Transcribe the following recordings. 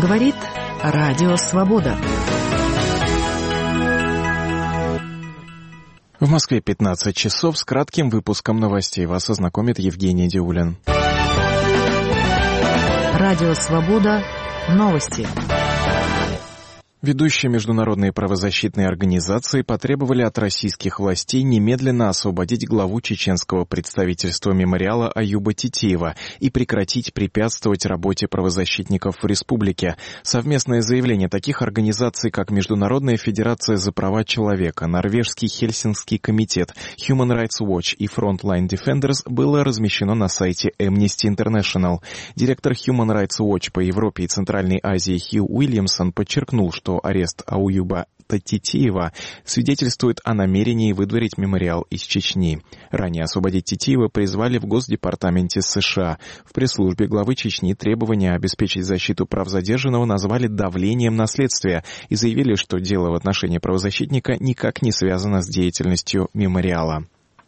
Говорит Радио Свобода. В Москве 15 часов. С кратким выпуском новостей вас ознакомит Евгений Диулин. Радио Свобода. Новости. Ведущие международные правозащитные организации потребовали от российских властей немедленно освободить главу чеченского представительства мемориала Аюба Титиева и прекратить препятствовать работе правозащитников в республике. Совместное заявление таких организаций, как Международная федерация за права человека, Норвежский Хельсинкский комитет, Human Rights Watch и Frontline Defenders, было размещено на сайте Amnesty International. Директор Human Rights Watch по Европе и Центральной Азии Хью Уильямсон подчеркнул, что арест Аюба Титиева свидетельствует о намерении выдворить мемориал из Чечни. Ранее освободить Титиева призвали в Госдепартаменте США. В пресс-службе главы Чечни требования обеспечить защиту прав задержанного назвали давлением на следствие и заявили, что дело в отношении правозащитника никак не связано с деятельностью мемориала.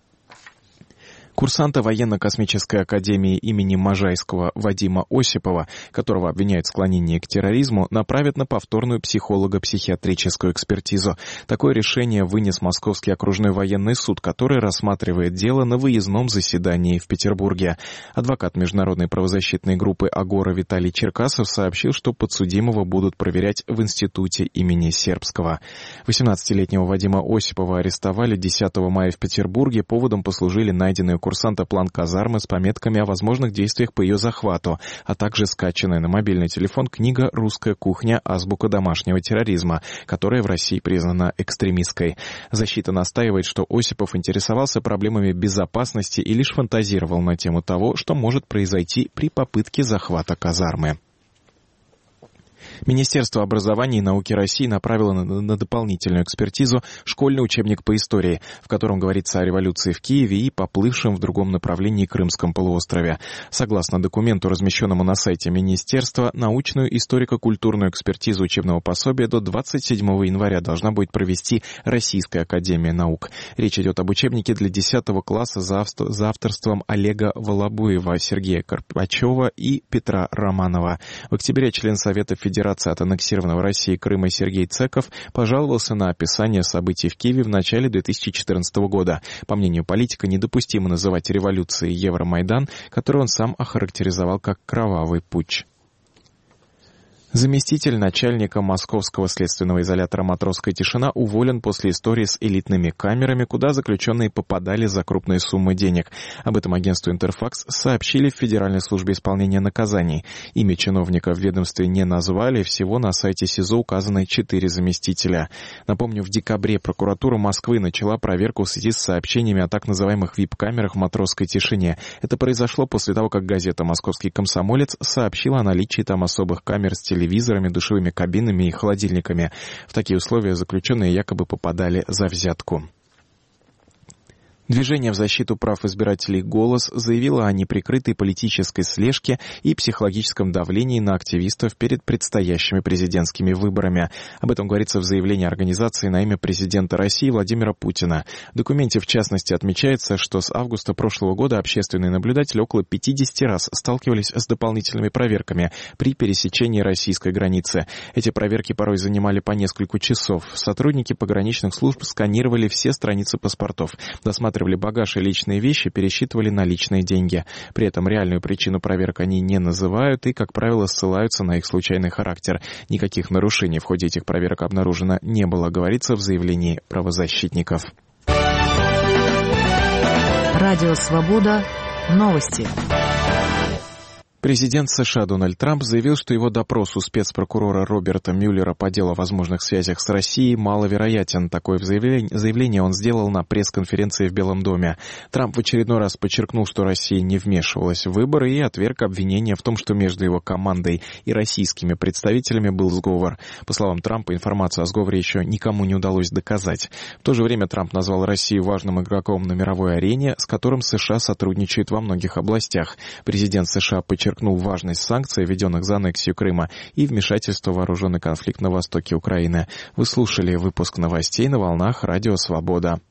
Курсанта военно-космической академии имени Можайского Вадима Осипова, которого обвиняют в склонении к терроризму, направят на повторную психолого-психиатрическую экспертизу. Такое решение вынес Московский окружной военный суд, который рассматривает дело на выездном заседании в Петербурге. Адвокат международной правозащитной группы «Агора» Виталий Черкасов сообщил, что подсудимого будут проверять в институте имени Сербского. 18-летнего Вадима Осипова арестовали 10 мая в Петербурге. Поводом послужили найденные курсанта план казармы с пометками о возможных действиях по ее захвату, а также скачанная на мобильный телефон книга «Русская кухня. Азбука домашнего терроризма», которая в России признана экстремистской. Защита настаивает, что Осипов интересовался проблемами безопасности и лишь фантазировал на тему того, что может произойти при попытке захвата казармы. Министерство образования и науки России направило на дополнительную экспертизу школьный учебник по истории, в котором говорится о революции в Киеве и поплывшем в другом направлении Крымском полуострове. Согласно документу, размещенному на сайте Министерства, научную историко-культурную экспертизу учебного пособия до 27 января должна будет провести Российская академия наук. Речь идет об учебнике для 10 класса за авторством Олега Волобуева, Сергея Карпачева и Петра Романова. В октябре член Совета Федерации от аннексированного Россией Крыма Сергей Цеков пожаловался на описание событий в Киеве в начале 2014 года. По мнению политика, недопустимо называть революцией Евромайдан, который он сам охарактеризовал как кровавый путч. Заместитель начальника московского следственного изолятора «Матросская тишина» уволен после истории с элитными камерами, куда заключенные попадали за крупные суммы денег. Об этом агентству «Интерфакс» сообщили в Федеральной службе исполнения наказаний. Имя чиновника в ведомстве не назвали, всего на сайте СИЗО указаны 4 заместителя. Напомню, в декабре прокуратура Москвы начала проверку в связи с сообщениями о так называемых вип-камерах в «Матросской тишине». Это произошло после того, как газета «Московский комсомолец» сообщила о наличии там особых камер с телевизорами, душевыми кабинами и холодильниками. В такие условия заключенные якобы попадали за взятку. Движение в защиту прав избирателей «Голос» заявило о неприкрытой политической слежке и психологическом давлении на активистов перед предстоящими президентскими выборами. Об этом говорится в заявлении организации на имя президента России Владимира Путина. В документе, в частности, отмечается, что с августа прошлого года общественные наблюдатели около 50 раз сталкивались с дополнительными проверками при пересечении российской границы. Эти проверки порой занимали по несколько часов. Сотрудники пограничных служб сканировали все страницы паспортов, досматривали багаж и личные вещи, пересчитывали наличные деньги. При этом реальную причину проверок они не называют и, как правило, ссылаются на их случайный характер. Никаких нарушений в ходе этих проверок обнаружено не было, говорится в заявлении правозащитников. Радио Свобода. Новости. Президент США Дональд Трамп заявил, что его допрос у спецпрокурора Роберта Мюллера по делу о возможных связях с Россией маловероятен. Такое заявление он сделал на пресс-конференции в Белом доме. Трамп в очередной раз подчеркнул, что Россия не вмешивалась в выборы и отверг обвинения в том, что между его командой и российскими представителями был сговор. По словам Трампа, информацию о сговоре еще никому не удалось доказать. В то же время Трамп назвал Россию важным игроком на мировой арене, с которым США сотрудничает во многих областях. Президент США подчеркнул важность санкций, введенных за аннексию Крыма, и вмешательство в вооруженный конфликт на востоке Украины. Вы слушали выпуск новостей на волнах Радио Свобода.